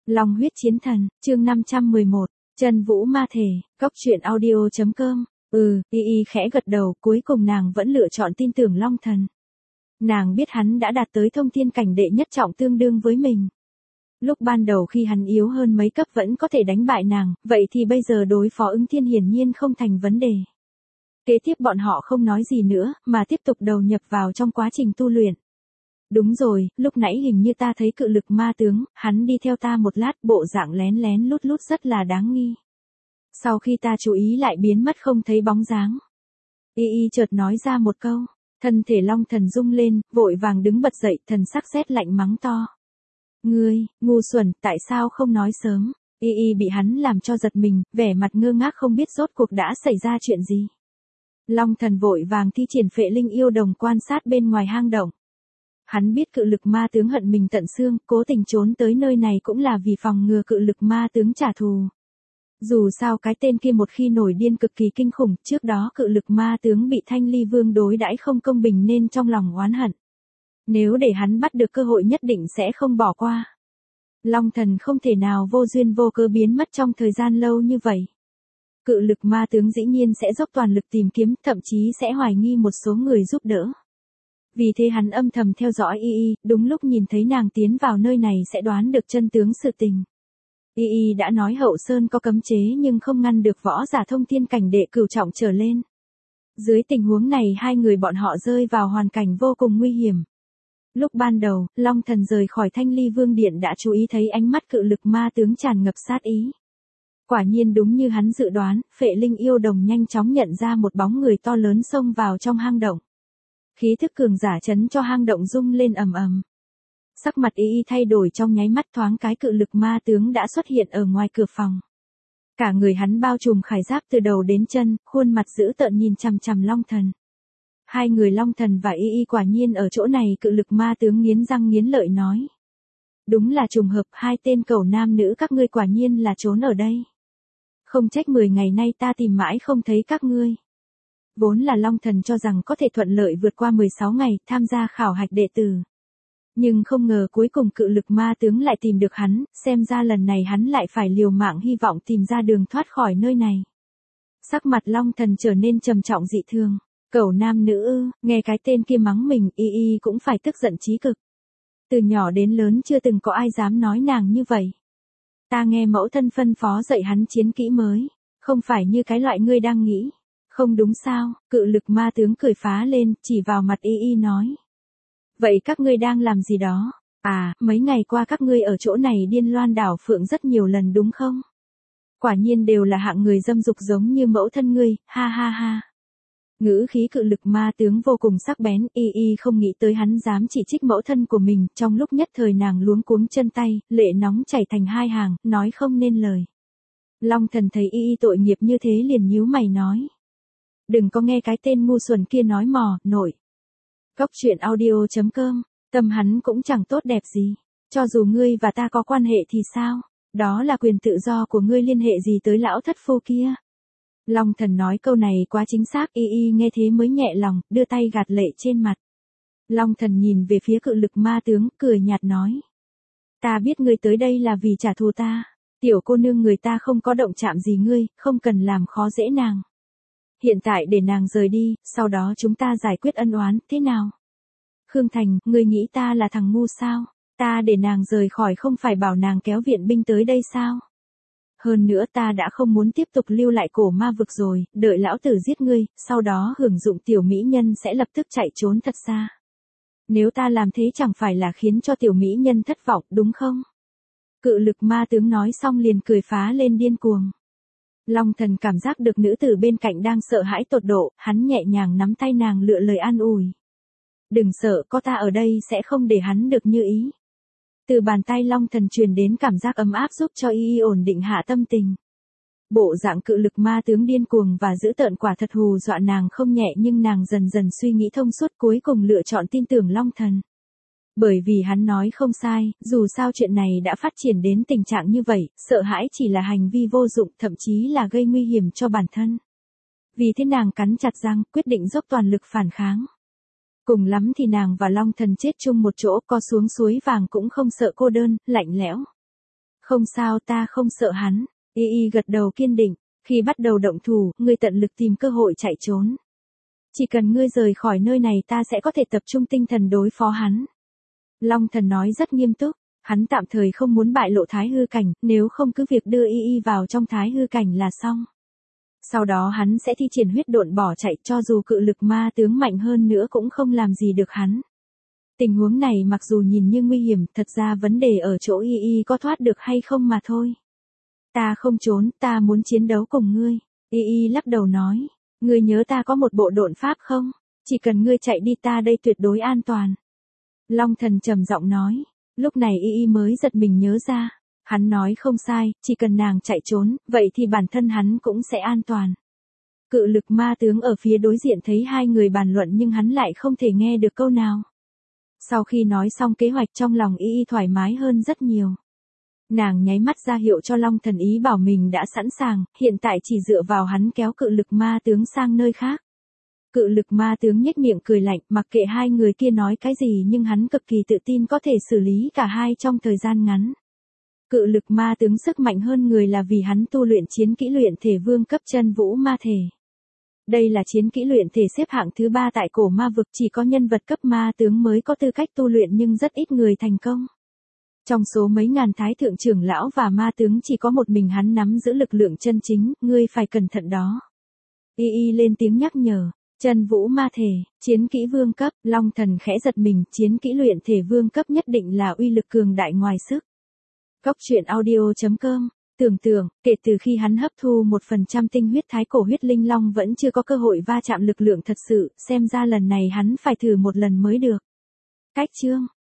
Long huyết chiến thần, chương 511, Chân vũ ma thể, góc truyện audio.com. Y khẽ gật đầu, cuối cùng nàng vẫn lựa chọn tin tưởng Long thần. Nàng biết hắn đã đạt tới thông thiên cảnh đệ nhất trọng tương đương với mình. Lúc ban đầu khi hắn yếu hơn mấy cấp vẫn có thể đánh bại nàng, vậy thì bây giờ đối phó Ứng Thiên hiển nhiên không thành vấn đề. Kế tiếp bọn họ không nói gì nữa, mà tiếp tục đầu nhập vào trong quá trình tu luyện. Đúng rồi, lúc nãy hình như ta thấy cự lực ma tướng, hắn đi theo ta một lát, bộ dạng lén lén lút lút rất là đáng nghi. Sau khi ta chú ý lại biến mất không thấy bóng dáng. Y chợt nói ra một câu, thân thể Long thần rung lên, vội vàng đứng bật dậy, thần sắc rét lạnh mắng to. Ngươi, ngu xuẩn, tại sao không nói sớm? Y bị hắn làm cho giật mình, vẻ mặt ngơ ngác không biết rốt cuộc đã xảy ra chuyện gì. Long thần vội vàng thi triển phệ linh yêu đồng quan sát bên ngoài hang động. Hắn biết cự lực ma tướng hận mình tận xương, cố tình trốn tới nơi này cũng là vì phòng ngừa cự lực ma tướng trả thù. Dù sao cái tên kia một khi nổi điên cực kỳ kinh khủng, trước đó cự lực ma tướng bị Thanh Ly Vương đối đãi không công bình nên trong lòng oán hận. Nếu để hắn bắt được cơ hội nhất định sẽ không bỏ qua. Long thần không thể nào vô duyên vô cớ biến mất trong thời gian lâu như vậy. Cự lực ma tướng dĩ nhiên sẽ dốc toàn lực tìm kiếm, thậm chí sẽ hoài nghi một số người giúp đỡ. Vì thế hắn âm thầm theo dõi Y, đúng lúc nhìn thấy nàng tiến vào nơi này sẽ đoán được chân tướng sự tình. Y đã nói Hậu Sơn có cấm chế nhưng không ngăn được võ giả thông thiên cảnh đệ cửu trọng trở lên. Dưới tình huống này hai người bọn họ rơi vào hoàn cảnh vô cùng nguy hiểm. Lúc ban đầu, Long thần rời khỏi Thanh Ly Vương Điện đã chú ý thấy ánh mắt cự lực ma tướng tràn ngập sát ý. Quả nhiên đúng như hắn dự đoán, phệ linh yêu đồng nhanh chóng nhận ra một bóng người to lớn xông vào trong hang động. Khí thức cường giả chấn cho hang động rung lên ầm ầm. Sắc mặt Y thay đổi trong nháy mắt, thoáng cái cự lực ma tướng đã xuất hiện ở ngoài cửa phòng. Cả người hắn bao trùm khải giáp từ đầu đến chân, khuôn mặt dữ tợn nhìn chằm chằm Long thần. Hai người Long thần và Y quả nhiên ở chỗ này, cự lực ma tướng nghiến răng nghiến lợi nói. Đúng là trùng hợp, hai tên cẩu nam nữ các ngươi quả nhiên là trốn ở đây. Không trách 10 ngày nay ta tìm mãi không thấy các ngươi. Vốn là Long thần cho rằng có thể thuận lợi vượt qua 16 ngày tham gia khảo hạch đệ tử. Nhưng không ngờ cuối cùng cự lực ma tướng lại tìm được hắn, xem ra lần này hắn lại phải liều mạng hy vọng tìm ra đường thoát khỏi nơi này. Sắc mặt Long thần trở nên trầm trọng dị thường. Cẩu nam nữ ư, nghe cái tên kia mắng mình, Y cũng phải tức giận chí cực. Từ nhỏ đến lớn chưa từng có ai dám nói nàng như vậy. Ta nghe mẫu thân phân phó dạy hắn chiến kỹ mới, không phải như cái loại ngươi đang nghĩ. Không đúng sao, cự lực ma tướng cười phá lên, chỉ vào mặt Y nói. Vậy các ngươi đang làm gì đó? À, mấy ngày qua các ngươi ở chỗ này điên loan đảo phượng rất nhiều lần đúng không? Quả nhiên đều là hạng người dâm dục giống như mẫu thân ngươi, ha ha ha. Ngữ khí cự lực ma tướng vô cùng sắc bén, Y không nghĩ tới hắn dám chỉ trích mẫu thân của mình, trong lúc nhất thời nàng luống cuống chân tay, lệ nóng chảy thành hai hàng, nói không nên lời. Long thần thấy Y tội nghiệp như thế liền nhíu mày nói. Đừng có nghe cái tên ngu xuẩn kia nói mò, nội. Góc truyện audio.com, tâm hắn cũng chẳng tốt đẹp gì. Cho dù ngươi và ta có quan hệ thì sao? Đó là quyền tự do của ngươi, liên hệ gì tới lão thất phu kia? Long thần nói câu này quá chính xác, Y nghe thế mới nhẹ lòng, đưa tay gạt lệ trên mặt. Long thần nhìn về phía cự lực ma tướng, cười nhạt nói. Ta biết ngươi tới đây là vì trả thù ta. Tiểu cô nương người ta không có động chạm gì ngươi, không cần làm khó dễ nàng. Hiện tại để nàng rời đi, sau đó chúng ta giải quyết ân oán, thế nào? Khương Thành, ngươi nghĩ ta là thằng ngu sao? Ta để nàng rời khỏi không phải bảo nàng kéo viện binh tới đây sao? Hơn nữa ta đã không muốn tiếp tục lưu lại cổ ma vực rồi, đợi lão tử giết ngươi, sau đó hưởng dụng tiểu mỹ nhân sẽ lập tức chạy trốn thật xa. Nếu ta làm thế chẳng phải là khiến cho tiểu mỹ nhân thất vọng đúng không? Cự lực ma tướng nói xong liền cười phá lên điên cuồng. Long thần cảm giác được nữ tử bên cạnh đang sợ hãi tột độ, hắn nhẹ nhàng nắm tay nàng lựa lời an ủi. Đừng sợ, có ta ở đây sẽ không để hắn được như ý. Từ bàn tay Long thần truyền đến cảm giác ấm áp giúp cho Y ổn định hạ tâm tình. Bộ dạng cự lực ma tướng điên cuồng và dữ tợn quả thật hù dọa nàng không nhẹ, nhưng nàng dần dần suy nghĩ thông suốt, cuối cùng lựa chọn tin tưởng Long thần. Bởi vì hắn nói không sai, dù sao chuyện này đã phát triển đến tình trạng như vậy, sợ hãi chỉ là hành vi vô dụng, thậm chí là gây nguy hiểm cho bản thân. Vì thế nàng cắn chặt răng, quyết định dốc toàn lực phản kháng. Cùng lắm thì nàng và Long thần chết chung một chỗ, co xuống suối vàng cũng không sợ cô đơn, lạnh lẽo. Không sao, ta không sợ hắn. Y gật đầu kiên định, khi bắt đầu động thủ, ngươi tận lực tìm cơ hội chạy trốn. Chỉ cần ngươi rời khỏi nơi này ta sẽ có thể tập trung tinh thần đối phó hắn. Long Thần nói rất nghiêm túc, hắn tạm thời không muốn bại lộ thái hư cảnh, nếu không cứ việc đưa Y vào trong thái hư cảnh là xong. Sau đó hắn sẽ thi triển huyết độn bỏ chạy, cho dù cự lực ma tướng mạnh hơn nữa cũng không làm gì được hắn. Tình huống này mặc dù nhìn như nguy hiểm, thật ra vấn đề ở chỗ Y có thoát được hay không mà thôi. Ta không trốn, ta muốn chiến đấu cùng ngươi. Y lắc đầu nói, ngươi nhớ ta có một bộ độn pháp không? Chỉ cần ngươi chạy đi ta đây tuyệt đối an toàn. Long Thần trầm giọng nói, lúc này Y mới giật mình nhớ ra. Hắn nói không sai, chỉ cần nàng chạy trốn, vậy thì bản thân hắn cũng sẽ an toàn. Cự lực ma tướng ở phía đối diện thấy hai người bàn luận nhưng hắn lại không thể nghe được câu nào. Sau khi nói xong kế hoạch trong lòng Y thoải mái hơn rất nhiều. Nàng nháy mắt ra hiệu cho Long Thần ý bảo mình đã sẵn sàng, hiện tại chỉ dựa vào hắn kéo cự lực ma tướng sang nơi khác. Cự lực ma tướng nhếch miệng cười lạnh, mặc kệ hai người kia nói cái gì nhưng hắn cực kỳ tự tin có thể xử lý cả hai trong thời gian ngắn. Cự lực ma tướng sức mạnh hơn người là vì hắn tu luyện chiến kỹ luyện thể vương cấp chân vũ ma thể. Đây là chiến kỹ luyện thể xếp hạng thứ 3 tại cổ ma vực, chỉ có nhân vật cấp ma tướng mới có tư cách tu luyện nhưng rất ít người thành công. Trong số mấy ngàn thái thượng trưởng lão và ma tướng chỉ có một mình hắn nắm giữ lực lượng chân chính, ngươi phải cẩn thận đó. Y lên tiếng nhắc nhở, chân vũ ma thể, chiến kỹ vương cấp, Long Thần khẽ giật mình, chiến kỹ luyện thể vương cấp nhất định là uy lực cường đại ngoài sức. Góc truyện audio.com, tưởng tượng, kể từ khi hắn hấp thu 1% tinh huyết thái cổ huyết linh long vẫn chưa có cơ hội va chạm lực lượng thật sự, xem ra lần này hắn phải thử một lần mới được. Cách chương